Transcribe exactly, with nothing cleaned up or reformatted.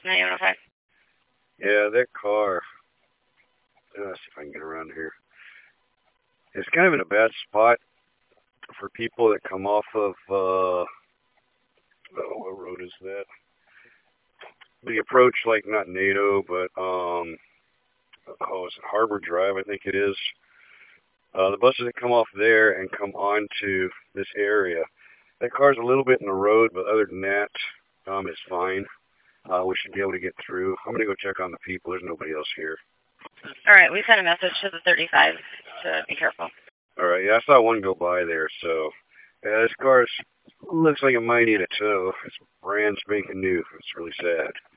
nine one five. Yeah, that car. Uh, Let's see if I can get around here. It's kind of in a bad spot for people that come off of, uh, oh, what road is that? The approach, like, not NATO, but, um, oh, is it Harbor Drive, I think it is. Uh, the buses that come off there and come onto this area. That car's a little bit in the road, but other than that, um, it's fine. Uh, we should be able to get through. I'm going to go check on the people. There's nobody else here. All right, we sent a message to the thirty-five to be careful. All right, yeah, I saw one go by there, so yeah, this car looks like it might need a tow. It's brand spanking new. It's really sad.